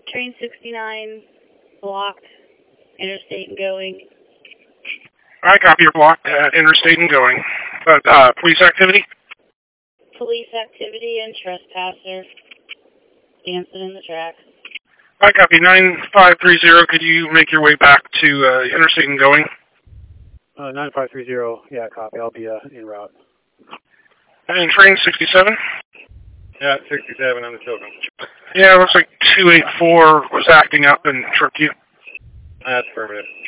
Train 69 blocked, interstate and going. I copy your block, interstate and going. But, police activity? Police activity and trespasser dancing in the tracks. I copy 9530. Could you make your way back to interstate and going? 9530, yeah, copy. I'll be en route. And train 67? Yeah, 67 on the Silcom. Yeah, it looks like 284 was acting up and tripped you. That's affirmative.